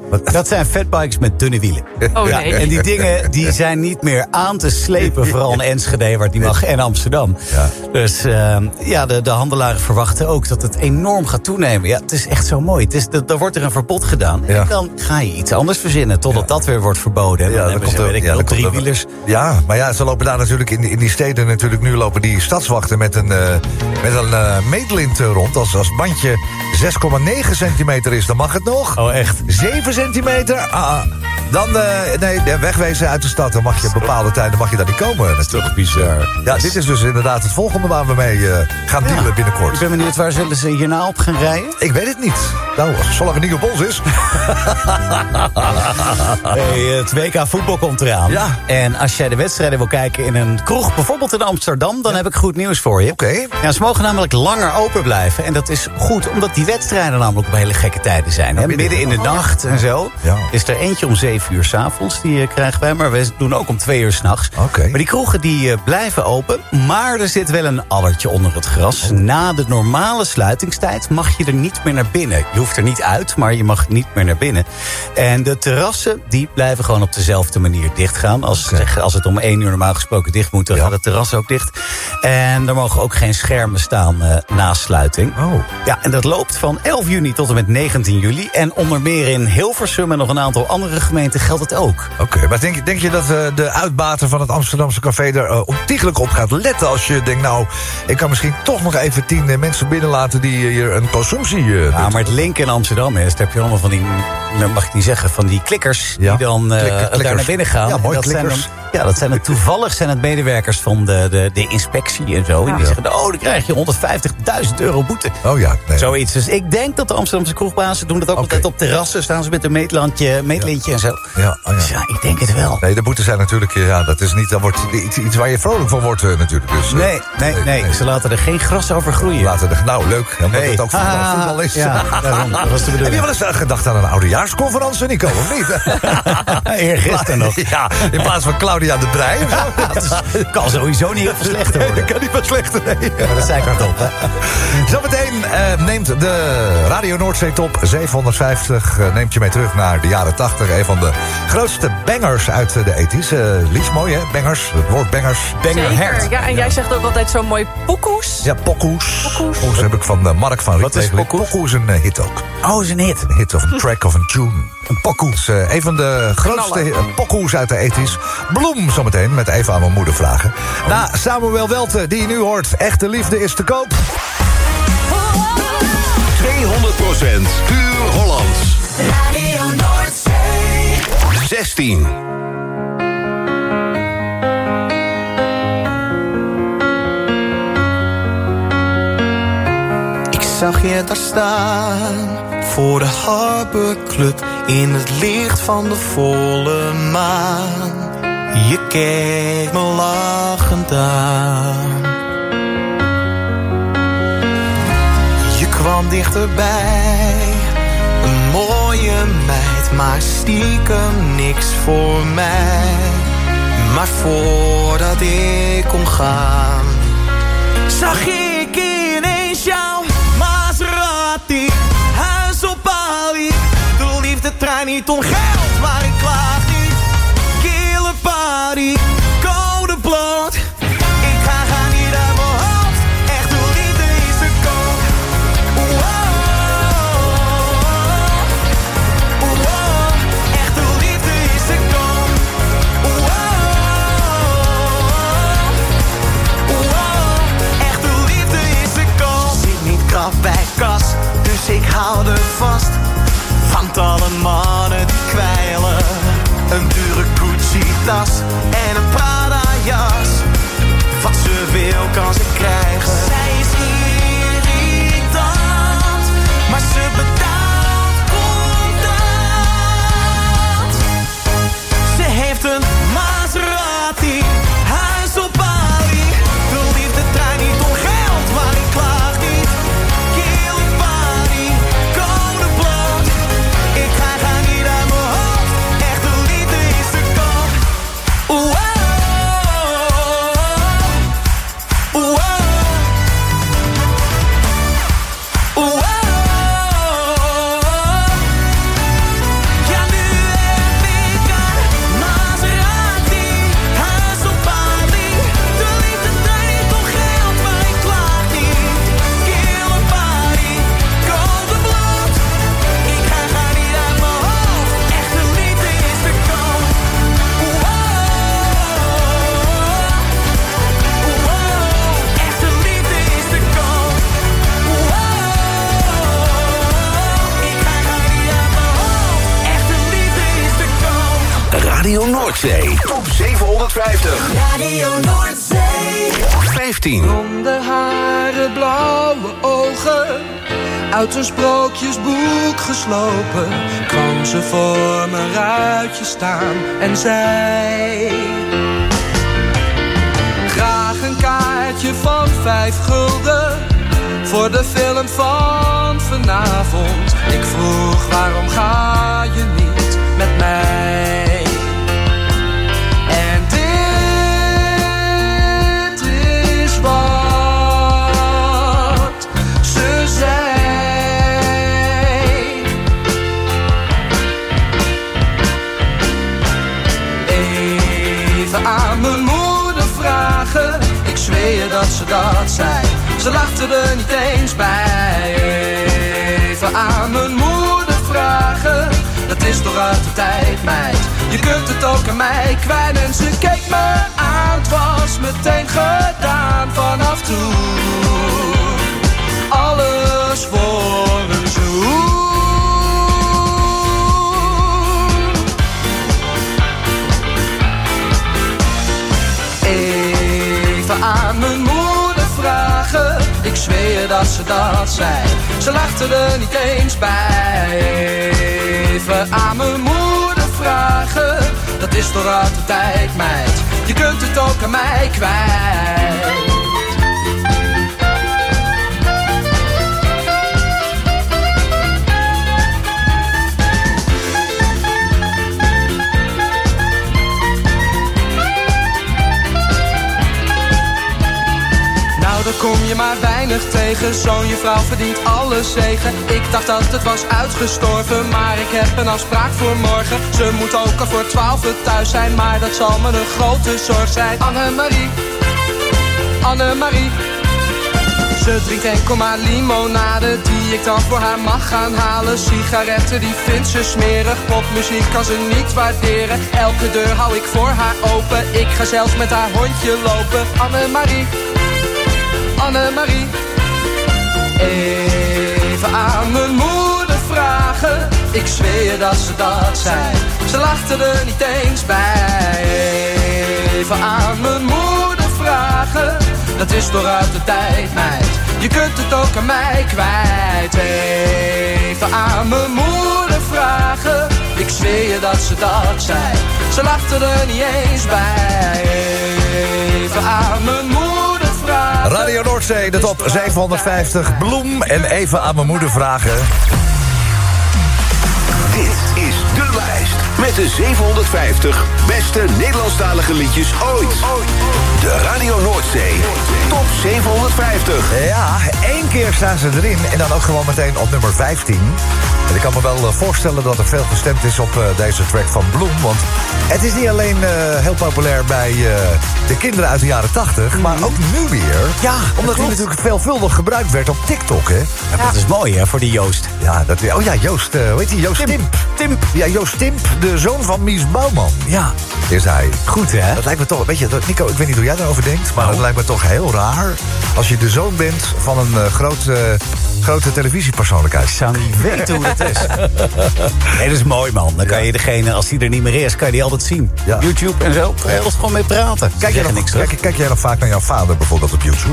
Dat zijn fatbikes met dunne wielen. Oh nee. En die dingen die zijn niet meer aan te slepen. Vooral in Enschede, waar het niet mag. En Amsterdam. Ja. Dus de handelaren verwachten ook dat het enorm gaat toenemen. Ja, het is echt zo mooi. Er wordt er een verbod gedaan. Ja. En dan ga je iets anders verzinnen. Totdat dat weer wordt verboden. En dan hebben ze, weet ik wel, driewielers. Ja, maar ja, ze lopen daar natuurlijk in die steden natuurlijk. Nu lopen die stadswachten met een meetlint rond. Als bandje 6,9 centimeter is, dan mag het nog. Oh, echt? 7 centimeter? Dan wegwezen uit de stad. Dan mag je bepaalde tijden mag je daar niet komen. Dat is toch bizar. Ja, dit is dus inderdaad het volgende waar we mee gaan dealen binnenkort. Ik ben benieuwd, waar zullen ze hierna op gaan rijden? Ik weet het niet. Nou, zolang het niet op ons is. Het WK voetbal komt eraan. Ja. En als jij de wedstrijden wil kijken in een kroeg, bijvoorbeeld in Amsterdam, dan heb ik goed nieuws voor je. Oké. Ja, ze mogen namelijk langer open blijven. En dat is goed, omdat die wedstrijden namelijk op hele gekke tijden zijn. Hè? Midden in de nacht en zo. Ja. Is er eentje om 7 uur 's avonds, die krijgen wij. Maar we doen ook om 2 uur 's nachts. Okay. Maar die kroegen die blijven open. Maar er zit wel een addertje onder het gras. Na de normale sluitingstijd mag je er niet meer naar binnen. Je hoeft er niet uit, maar je mag niet meer naar binnen. En de terrassen, die blijven gewoon op dezelfde manier dichtgaan. Als het om 1 uur normaal gesproken dicht moet, dan gaat het terras ook dicht. En er mogen ook geen schermen staan na sluiting. Oh. Ja, en dat loopt van 11 juni tot en met 19 juli. En onder meer in Hilversum en nog een aantal andere gemeenten geldt het ook. Oké, maar denk je dat de uitbater van het Amsterdamse café er ontiegelijk op gaat letten als je denkt, nou, ik kan misschien toch nog even 10 mensen binnenlaten die hier een consumptie ja, maar het link in Amsterdam is, daar heb je allemaal van die, mag ik niet zeggen, van die klikkers die dan daar naar binnen gaan. Ja, mooi, klikkers. Dat zijn toevallig zijn het medewerkers van de inspectie en zo. Ja. En die zeggen, dan krijg je 150.000 euro boete. Oh ja. Nee. Zoiets. Dus ik denk dat de Amsterdamse kroegbazen doen dat ook altijd op terrassen. Staan ze met een meetlintje en zo. Ja, Dus ja, ik denk het wel. Nee, de boete zijn natuurlijk, dat is niet, dat wordt iets waar je vrolijk van wordt natuurlijk. Dus, nee. Ze laten er geen gras over groeien. Nou, leuk. Omdat het ook voetbal is. Ja, daarom, dat was de bedoeling. Heb je wel eens gedacht aan een oudejaarsconferentie, Nico, of niet? Eergisteren nog. Ja, in plaats van Claudia de Brij. Dat kan sowieso niet heel veel slechter worden. Dat kan niet veel slechter, nee. Ja, maar dat zei ik hardop, hè. Zometeen neemt de Radio Noordzee Top 750... neemt je mee terug naar de jaren 80. Een van de grootste bangers uit de 80's. Lies, mooi hè, bangers. Het woord bangers. Zeker, ja, en jij zegt ook altijd zo mooi pokoes. Ja, pokoes. Pokoes heb ik van Mark van Riet. Wat is pokoes? Pokoes is een hit ook. Oh, is een hit. Een hit of een track of een tune. Een pokoes. Een van de grootste pokoes uit de 80's. Bloem zometeen, met even aan mijn moeder vragen. Na Samuel Welte, die je nu hoort. Echte liefde is te koop. 200% puur Hollands. Radio Noordzee. 16. Ik zag je daar staan voor de Harbor Club in het licht van de volle maan. Je keek me lachend aan. Je kwam dichterbij, een mooie meid, maar stiekem niks voor mij. Maar voordat ik kon gaan, zag ik ineens jouw Maserati, huis op Bali. De liefde draait niet om geld, maar ik klaag niet. Kille party, code bloot. Ik ga niet uit mijn hoofd, echt de liefde is te koop. Echt de liefde is te koop. Echt de liefde is te koop. Zit niet krap bij kas, dus ik hou er vast. Want alle mannen die kwijlen, een dure Gucci-tas en een Prada-jas. Wat ze wil kan ze krijgen. Zij is irritant, maar ze betaalt contant. Ze heeft een Maserati, huis op Bali. De liefde draait niet om geld, maar ik klaag niet. Kill party, code bloot. Ik ga niet uit mijn hoofd, echt de liefde is te koop. Wow. Radio Noordzee. Top 750. Radio Noordzee. 15. Blonde haren, blauwe ogen. Uit een sprookjesboek geslopen. Kwam ze voor mijn ruitje staan en zei: graag een kaartje van 5 gulden voor de film van vanavond. Ik vroeg: waarom ga je niet met mij? En dit is wat ze zei. Even aan mijn moeder vragen, ik zweer dat ze dat zei. Ze lachte er niet eens bij. Even aan mijn moeder vragen, dat is toch uit de tijd, meid. Je kunt het ook aan mij kwijt. En ze keek me aan, het was meteen gedaan. Vanaf toen, alles voor een zoen. Even aan mijn moeder vragen, ik zweer dat ze dat zei. Ze lachte er niet eens bij. Even aan mijn moeder vragen, dat is toch uit de tijd, meid. Je kunt het ook aan mij kwijt. Daar kom je maar weinig tegen. Zo'n juffrouw verdient alle zegen. Ik dacht dat het was uitgestorven, maar ik heb een afspraak voor morgen. Ze moet ook al voor 12 thuis zijn, maar dat zal me een grote zorg zijn. Annemarie, Annemarie. Ze drinkt enkel maar limonade, die ik dan voor haar mag gaan halen. Sigaretten, die vindt ze smerig. Popmuziek kan ze niet waarderen. Elke deur hou ik voor haar open. Ik ga zelfs met haar hondje lopen. Annemarie, Annemarie. Even aan mijn moeder vragen, ik zweer dat ze dat zei. Ze lachte er niet eens bij. Even aan mijn moeder vragen, dat is toch uit de tijd, meid. Je kunt het ook aan mij kwijt. Even aan mijn moeder vragen, ik zweer dat ze dat zei. Ze lachte er niet eens bij. Even aan mijn moeder. Radio Noordzee, de top 750. Bloem en even aan mijn moeder vragen. Dit is de lijst met de 750 beste Nederlandstalige liedjes ooit. De Radio Noordzee top 750. Ja, 1 keer staan ze erin en dan ook gewoon meteen op nummer 15. En ik kan me wel voorstellen dat er veel gestemd is op deze track van Bloem. Want het is niet alleen heel populair bij de kinderen uit de jaren 80... maar ook nu weer. Ja, omdat hij natuurlijk veelvuldig gebruikt werd op TikTok, hè? Ja, dat is mooi, hè, voor die Joost. Ja, oh ja, Joost, hoe heet hij? Joost Timp. Ja, Joost Timp, de zoon van Mies Bouwman. Ja. Is hij. Goed, hè? Dat lijkt me toch, weet je, Nico, ik weet niet hoe jij daarover denkt... maar het lijkt me toch heel raar als je de zoon bent van een grote televisiepersoonlijkheid. Ik zou niet weten hoe dat is. Nee, dat is mooi, man. Dan kan je degene, als die er niet meer is, kan je die altijd zien. Ja. YouTube en zo, kan je er gewoon mee praten. Kijk jij nog vaak naar jouw vader bijvoorbeeld op YouTube?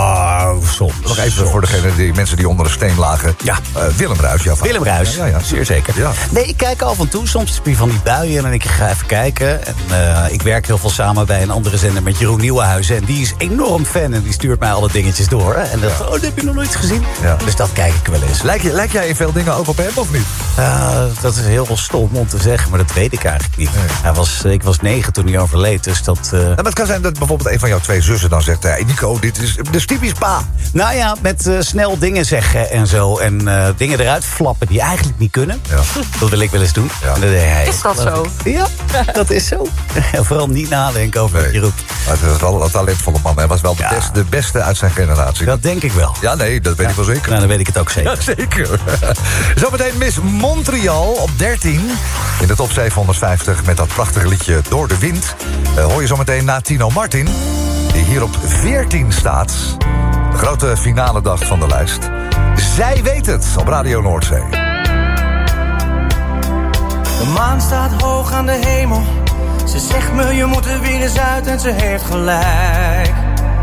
Soms. Nog even voor die mensen die onder een steen lagen. Ja. Willem Ruijs, jouw vader. Willem Ruijs, ja, zeer zeker. Ja. Nee, ik kijk af en toe. Soms heb je van die buien en dan denk ik, ga even kijken. En, ik werk heel veel samen bij een andere zender met Jeroen Nieuwenhuizen. En die is enorm fan en die stuurt mij alle dingetjes door. En dan dat heb je nog nooit gezien. Ja. Dus dat kijk ik wel eens. Lijk jij in veel dingen ook op hem of niet? Dat is heel stom om te zeggen, maar dat weet ik eigenlijk niet. Nee. Ik was 9 toen hij overleed, dus dat... maar het kan zijn dat bijvoorbeeld een van jouw 2 zussen dan zegt... Hey Nico, dit is typisch pa. Nou ja, met snel dingen zeggen en zo. En dingen eruit flappen die eigenlijk niet kunnen. Ja. Dat wil ik wel eens doen. Ja. Is dat zo? Ja, dat is zo. Vooral niet nadenken over wat je roept. Maar het was wel een talentvolle man. Hij was wel de beste uit zijn generatie. Dat denk ik wel. Ja, nee, dat weet ik wel zeker. Nou, dan weet ik het ook zeker. Ja, zeker. Zometeen Miss Montreal op 13. In de top 750 met dat prachtige liedje Door de Wind. Hoor je zometeen na Tino Martin. Die hier op 14 staat. De grote finale dag van de lijst. Zij weet het op Radio Noordzee. De maan staat hoog aan de hemel. Ze zegt me je moet er weer eens uit en ze heeft gelijk.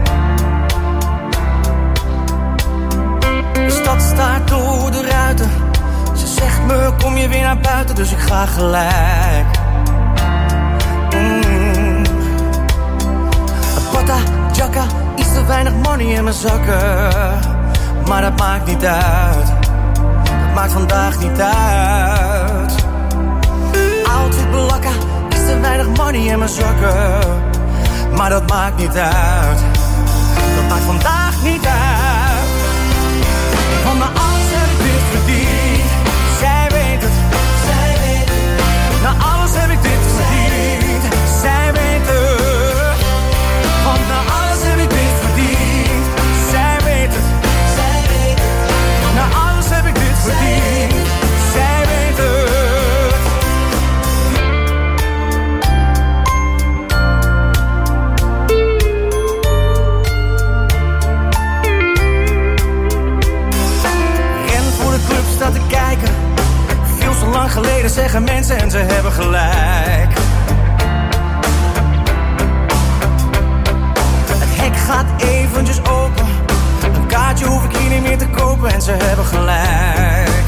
De stad staart door de ruiten. Ze zegt me kom je weer naar buiten, dus ik ga gelijk. Pata, jacka, iets te weinig money in mijn zakken. Maar dat maakt niet uit. Dat maakt vandaag niet uit. Outfit belakka, iets te weinig money in mijn zakken. Maar dat maakt niet uit. Dat maakt vandaag niet uit. Van mijn alles heb ik dit verdiend. Zij weet het. Zij weet het. Na alles heb ik dit verdiend. Zij weet het. Want na alles heb ik dit verdiend. Zij weet het. Zij weet het. Na alles heb ik dit verdiend. Zij weet het. Ren voor de club staat te kijken. Veel zo lang geleden zeggen mensen en ze hebben gelijk. Het gaat eventjes open. Een kaartje hoef ik hier niet meer te kopen en ze hebben gelijk.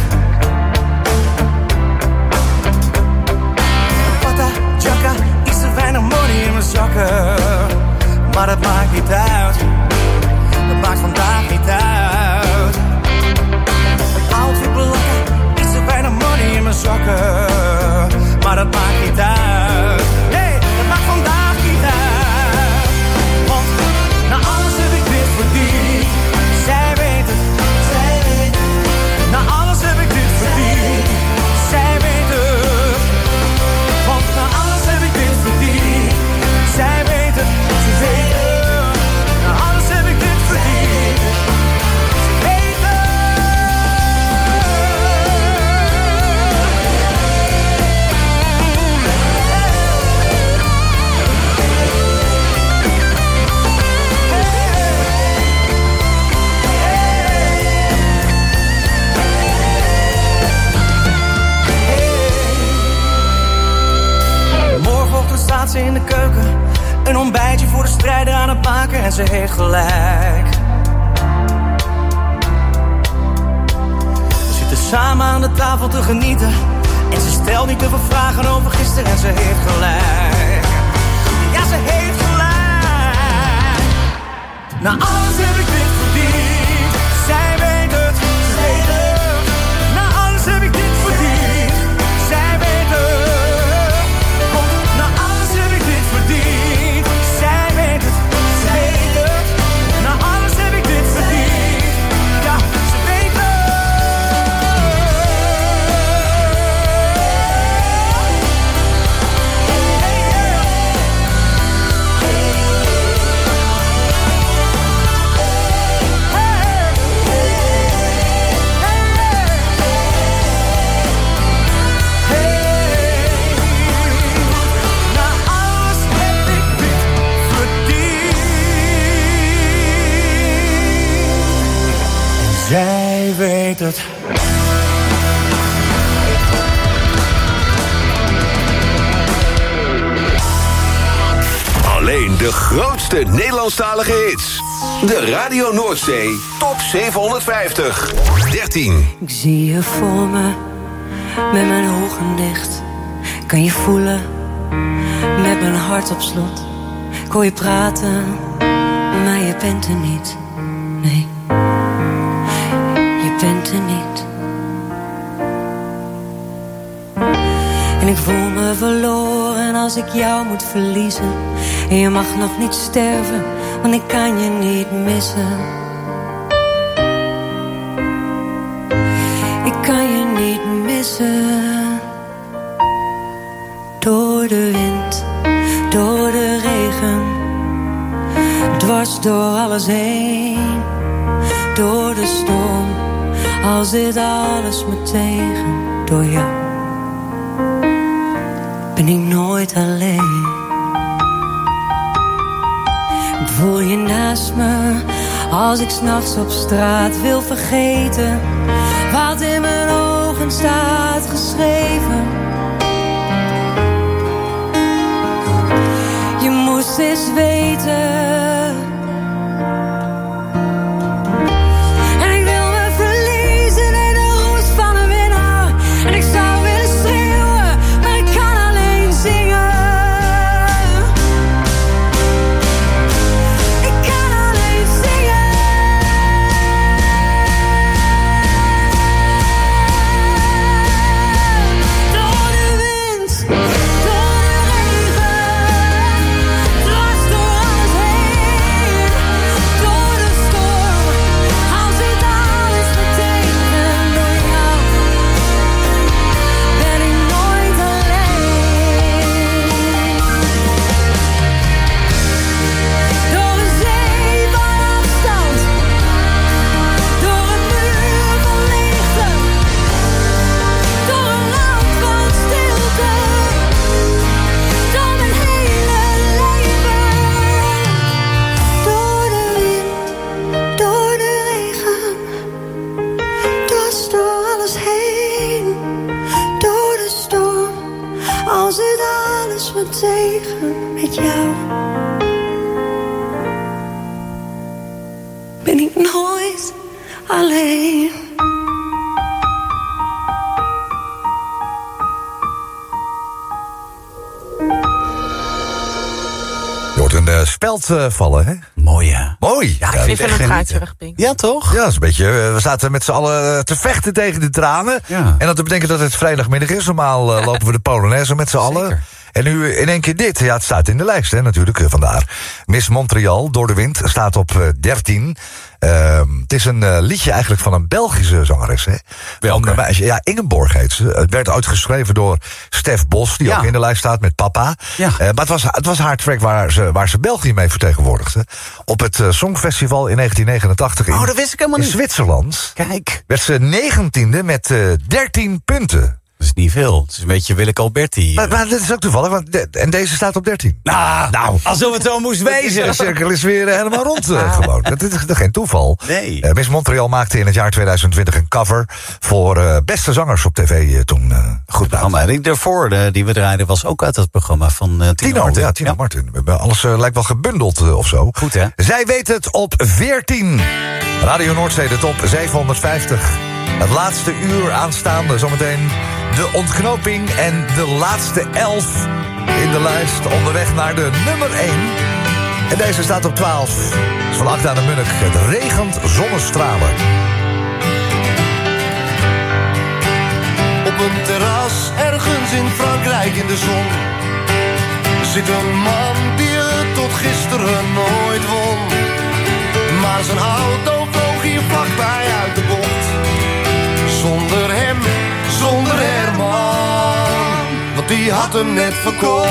Pata, jacka, iets te weinig money in mijn zakken. Maar dat maakt niet uit. Dat maakt vandaag niet uit. Outfit belakka, iets te weinig money in mijn zakken. Maar dat maakt niet uit. Nee, dat maakt vandaag niet uit. Want na alles heb ik dit verdiend. Zij weet het. Zij weet het. Na alles heb ik dit verdiend. Zij weet het. Want na alles heb ik dit verdiend. Zij weet het. Ze weet het. Na alles heb ik dit verdiend. Ze weet het. Morgenochtend staat ze in de keuken. Een ontbijtje voor de strijder aan het maken en ze heeft gelijk. We zitten samen aan de tafel te genieten. En ze stelt niet te veel vragen over gisteren en ze heeft gelijk. Ja, ze heeft gelijk. Na alles heb ik dit verdiend. Zij weet het. Ze weet het. Na alles heb ik dit verdiend. Zij weet het. Na alles heb ik dit verdiend. Zij weet het. Ze weet het. Na alles heb ik dit verdiend. Ja, ze weet het. Zij weet het. Alleen de grootste Nederlandstalige hits. De Radio Noordzee Top 750. 13. Ik zie je voor me, met mijn ogen dicht. Kan je voelen, met mijn hart op slot. Ik hoor je praten, maar je bent er niet. Nee, je bent er niet. En ik voel me verloren als ik jou moet verliezen. En je mag nog niet sterven, want ik kan je niet missen. Ik kan je niet missen. Door de wind, door de regen, dwars door alles heen. Door de storm, als dit alles me tegen. Door jou ben ik nooit alleen. Ik voel je naast me, als ik 's nachts op straat wil vergeten wat in mijn ogen staat geschreven. moest eens weten. En ik wil me verliezen in de roes van een winnaar. En ik zou willen schreeuwen, maar ik kan alleen zingen. Ik kan alleen zingen. Door de wind, door de regen, dwars door alles heen. Door de storm, als dit alles betekent. Door jou ben ik nooit alleen. Door een zee van afstand, door een muur van leegte, door een land van stilte, door mijn hele leven. Door de wind, door de regen, dwars door alles heen. Door de storm, als het alles wat tegen met jou. Ben ik nooit alleen. Je hoort een speld vallen, hè? Mooi, ja. Mooi. Ja, ik vind het gaatje weg, Pink. Ja, toch? Ja, dat is een beetje. We zaten met z'n allen te vechten tegen de tranen. Ja. En dat te bedenken dat het vrijdagmiddag is. Normaal lopen we de Polonaise met z'n allen. En nu in één keer dit. Ja, het staat in de lijst, hè, natuurlijk, vandaar. Miss Montreal, Door de Wind, staat op 13. Het is een liedje eigenlijk van een Belgische zangeres, hè? Welke? Van een meisje, ja, Ingeborg heet ze. Het werd uitgeschreven door Stef Bos, die ook in de lijst staat met Papa. Ja. Maar het was haar track waar ze België mee vertegenwoordigde. Op het Songfestival in 1989 Oh, dat wist ik helemaal in niet. Zwitserland. Kijk. Werd ze 19e met 13 punten. Dat is niet veel. Het is een beetje Willeke Alberti. Maar dat is ook toevallig, en deze staat op 13. Nou, alsof het zo moest wezen. De cirkel is weer helemaal rond gewoon. Dat is geen toeval. Nee. Miss Montreal maakte in het jaar 2020 een cover voor beste zangers op tv toen. Goed programma. En daarvoor, die we draaiden, was ook uit het programma van Tino Martin. Ja, Tino Martin. We hebben alles lijkt wel gebundeld of zo. Goed, hè? Zij weet het op 14. Radio Noordzee, de top 750. Het laatste uur aanstaande, zometeen de ontknoping en de laatste 11 in de lijst. Onderweg naar de nummer 1. En deze staat op 12. Het is van Agda de Munnik. Het regent zonnestralen. Op een terras ergens in Frankrijk in de zon zit een man die het tot gisteren nooit won. Maar zijn auto vloog hier vlakbij uit de bocht. Zonder hem, zonder Herman, want die had hem net verkocht.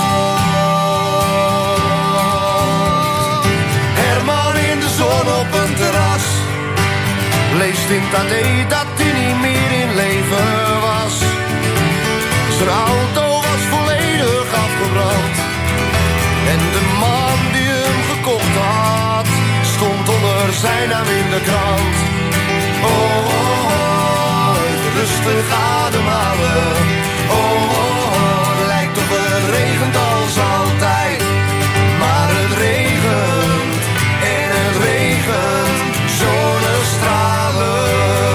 Herman in de zon op een terras leest in het AD dat hij niet meer in leven was. Zijn auto was volledig afgebrand en de man die hem gekocht had stond onder zijn naam in de krant. Oh, even rustig ademhalen. Oh, lijkt of het regent als altijd. Maar het regent en het regent zonnestralen.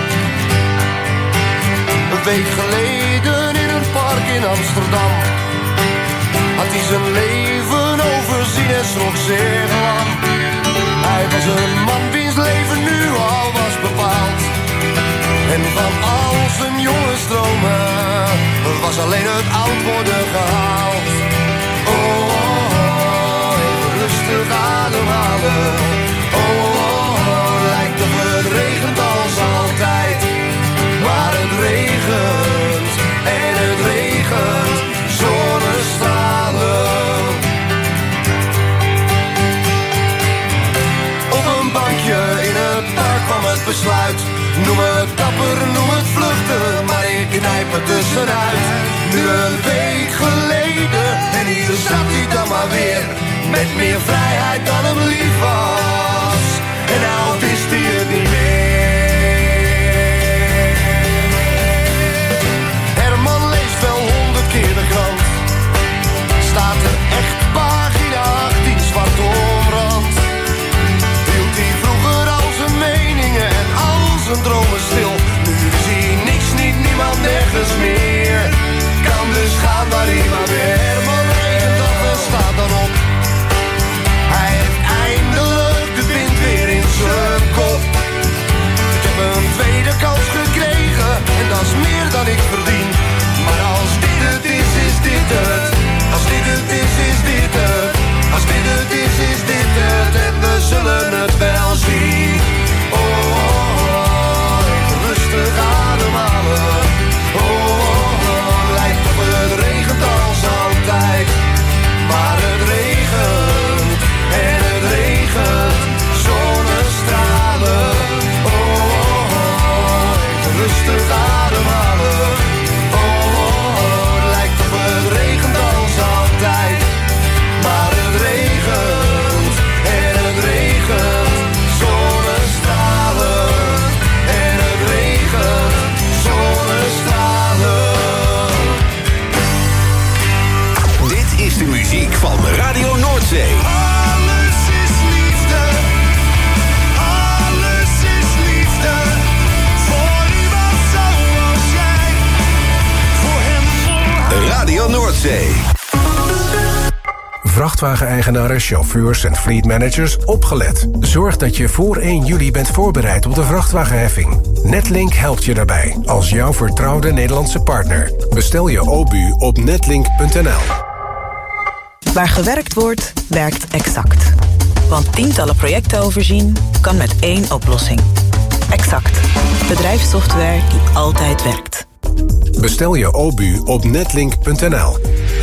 Een week geleden in een park in Amsterdam had hij zijn leven overzien en schrok zeer lang. Hij was een man wiens leven nu al was bepaald. En van al zijn jonge stromen was alleen het oud worden gehaald. Oh, even rustig ademhalen. Oh, lijkt of het regent als altijd. Maar het regent en het regent zonnestralen. Op een bankje in het park kwam het besluit. Noem het dapper, noem het vluchten, maar ik knijp er tussenuit. Nu een week geleden en hier zat hij dan maar weer. Met meer vrijheid dan hem lief was. En nou wist hij het niet meer. Herman leest wel 100 keer de krant. Staat er echt pagina Noordzee. Vrachtwageneigenaren, chauffeurs en fleetmanagers, opgelet. Zorg dat je voor 1 juli bent voorbereid op de vrachtwagenheffing. Netlink helpt je daarbij, als jouw vertrouwde Nederlandse partner. Bestel je OBU op netlink.nl. Waar gewerkt wordt, werkt Exact. Want tientallen projecten overzien kan met 1 oplossing. Exact. Bedrijfssoftware die altijd werkt. Bestel je OBU op netlink.nl.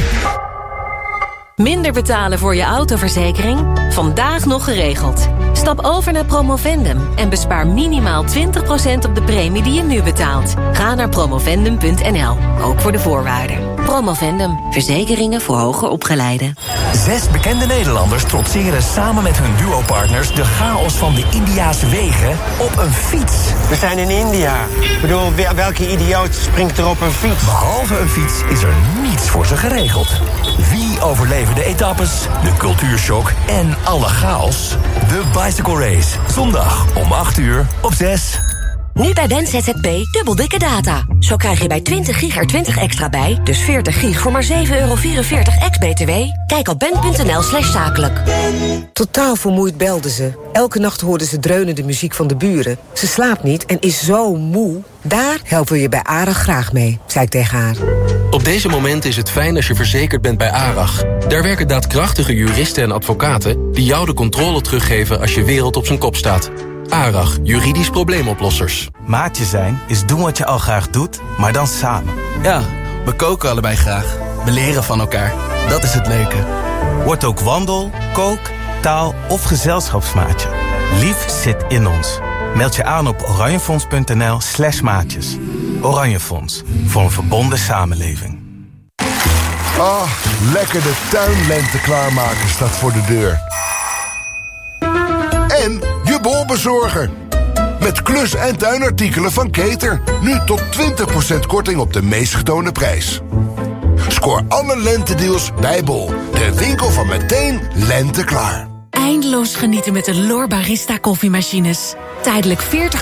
Minder betalen voor je autoverzekering? Vandaag nog geregeld. Stap over naar Promovendum en bespaar minimaal 20% op de premie die je nu betaalt. Ga naar promovendum.nl, ook voor de voorwaarden. Promovendum, verzekeringen voor hoger opgeleiden. 6 bekende Nederlanders trotseren samen met hun duopartners de chaos van de Indiase wegen op een fiets. We zijn in India. Ik bedoel, welke idioot springt er op een fiets? Behalve een fiets is er niets voor ze geregeld. Wie overleven de etappes, de cultuurshock en alle chaos? De Bicycle Race. Zondag om 8 uur op 6. Nu bij Ben ZZP dubbel dikke data. Zo krijg je bij 20 gig er 20 extra bij, dus 40 gig voor maar €7,44 ex-BTW. Kijk op ben.nl/zakelijk. Totaal vermoeid belde ze. Elke nacht hoorde ze dreunende muziek van de buren. Ze slaapt niet en is zo moe. Daar helpen we je bij ARAG graag mee, zei ik tegen haar. Op deze momenten is het fijn als je verzekerd bent bij ARAG. Daar werken daadkrachtige juristen en advocaten die jou de controle teruggeven als je wereld op zijn kop staat. ARAG, juridisch probleemoplossers. Maatje zijn is doen wat je al graag doet, maar dan samen. Ja, we koken allebei graag. We leren van elkaar. Dat is het leuke. Word ook wandel, kook, taal of gezelschapsmaatje. Lief zit in ons. Meld je aan op oranjefonds.nl/maatjes. Oranje Fonds, voor een verbonden samenleving. Ah, lekker de tuinlente klaarmaken staat voor de deur. En je bolbezorger. Met klus- en tuinartikelen van Keter. Nu tot 20% korting op de meest getoonde prijs. Scoor alle lentedeals bij Bol. De winkel van meteen lente klaar. Eindeloos genieten met de L'OR Barista koffiemachines. Tijdelijk 40